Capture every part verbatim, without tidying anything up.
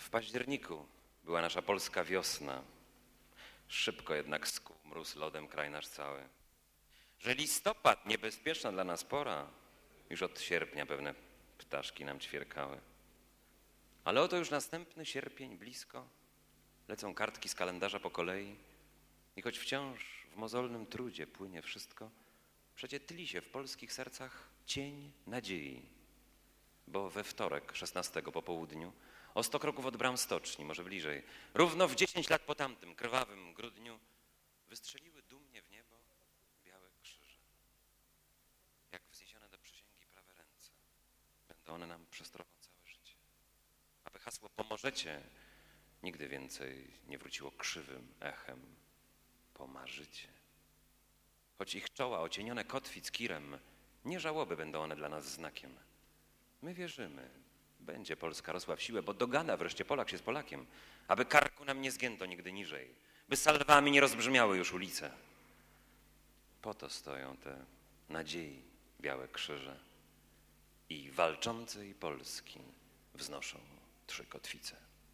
W październiku była nasza polska wiosna. Szybko jednak skuł mróz lodem kraj nasz cały. Że listopad niebezpieczna dla nas pora, już od sierpnia pewne ptaszki nam ćwierkały. Ale oto już następny sierpień blisko, lecą kartki z kalendarza po kolei i choć wciąż w mozolnym trudzie płynie wszystko, przecie tli się w polskich sercach cień nadziei. Bo we wtorek, szesnastego po południu, o sto kroków od bram stoczni, może bliżej, równo w dziesięć lat po tamtym krwawym grudniu, wystrzeliły dumnie w niebo białe krzyże. Jak wzniesione do przysięgi prawe ręce, będą one nam przestrogą całe życie. Aby hasło pomożecie nigdy więcej nie wróciło krzywym echem. Pomarzycie. Choć ich czoła ocienione kotwic kirem, nie żałoby będą one dla nas znakiem. My wierzymy, będzie Polska rosła w siłę, bo dogada wreszcie Polak się z Polakiem, aby karku nam nie zgięto nigdy niżej, by salwami nie rozbrzmiały już ulice. Po to stoją te nadziei białe krzyże i walczącej Polski wznoszą trzy kotwice.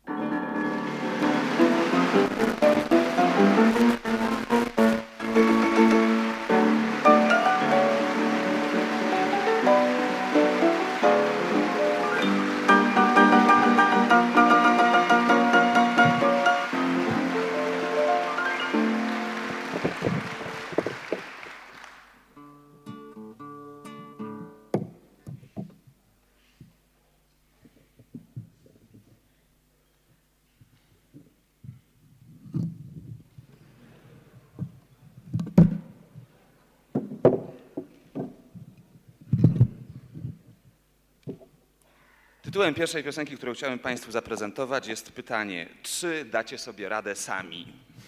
Tytułem pierwszej piosenki, którą chciałem Państwu zaprezentować, jest pytanie, czy dacie sobie radę sami?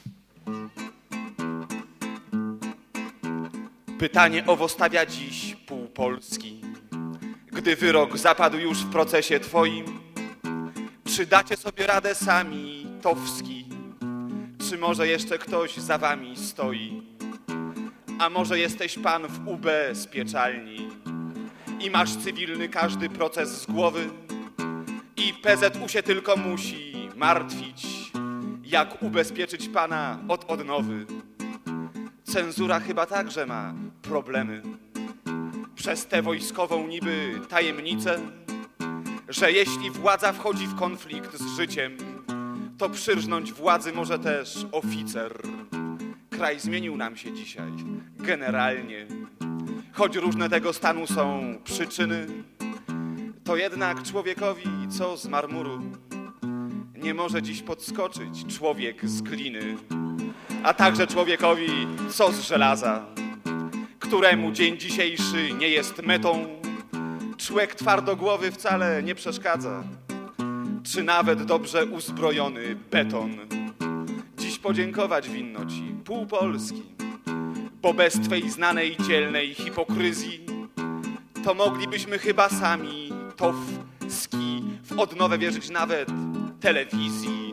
Pytanie owo stawia dziś pół Polski, gdy wyrok zapadł już w procesie Twoim. Czy dacie sobie radę sami, Towski? Czy może jeszcze ktoś za Wami stoi? A może jesteś Pan w U B spieczalni i masz cywilny każdy proces z głowy? I P Z U się tylko musi martwić, jak ubezpieczyć pana od odnowy. Cenzura chyba także ma problemy przez tę wojskową niby tajemnicę, że jeśli władza wchodzi w konflikt z życiem, to przyrżnąć władzy może też oficer. Kraj zmienił nam się dzisiaj generalnie, choć różne tego stanu są przyczyny. To jednak człowiekowi, co z marmuru, nie może dziś podskoczyć człowiek z gliny, a także człowiekowi, co z żelaza, któremu dzień dzisiejszy nie jest metą. Człek twardogłowy wcale nie przeszkadza, czy nawet dobrze uzbrojony beton. Dziś podziękować winno ci pół Polski, bo bez twej znanej dzielnej hipokryzji to moglibyśmy chyba sami Towski w odnowę wierzyć nawet telewizji.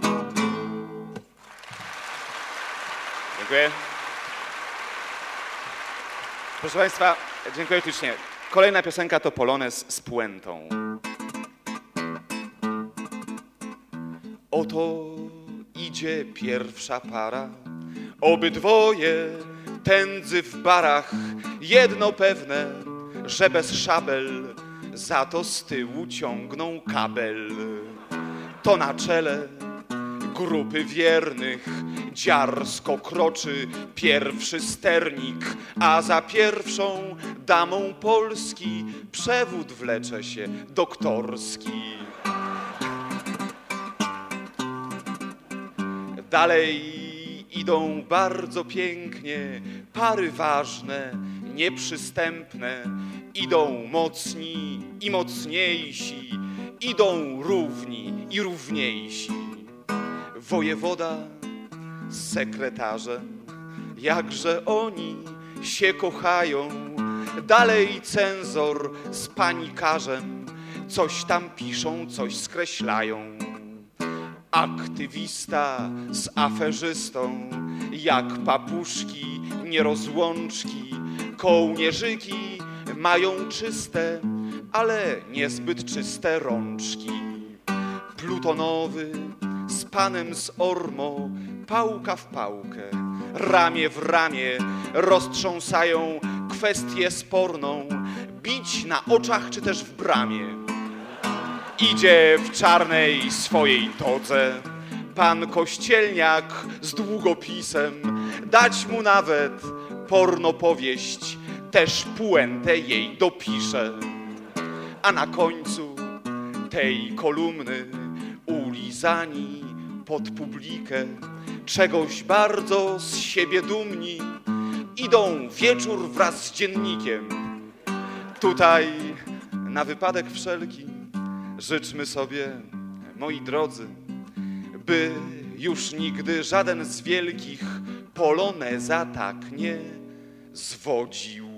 Dziękuję. Proszę Państwa, dziękuję ślicznie. Kolejna piosenka to polonez z puentą. Oto idzie pierwsza para, obydwoje tędzy w barach. Jedno pewne, że bez szabel, za to z tyłu ciągną kabel. To na czele grupy wiernych dziarsko kroczy pierwszy sternik, a za pierwszą damą Polski przewód wlecze się doktorski. Dalej idą bardzo pięknie pary ważne, nieprzystępne. Idą mocni i mocniejsi, idą równi i równiejsi. Wojewoda z sekretarzem, jakże oni się kochają. Dalej cenzor z panikarzem, coś tam piszą, coś skreślają. Aktywista z aferzystą, jak papuszki nierozłączki. Kołnierzyki mają czyste, ale niezbyt czyste rączki. plutonowy, z panem z Ormo, pałka w pałkę, ramię w ramię roztrząsają kwestię sporną, bić na oczach czy też w bramie. Idzie w czarnej swojej todze pan kościelniak z długopisem, dać mu nawet pornopowieść, też puentę jej dopisze. A na końcu tej kolumny ulizani pod publikę, czegoś bardzo z siebie dumni, idą wieczór wraz z dziennikiem. Tutaj na wypadek wszelki życzmy sobie, moi drodzy, by już nigdy żaden z wielkich poloneza tak nie zwodził.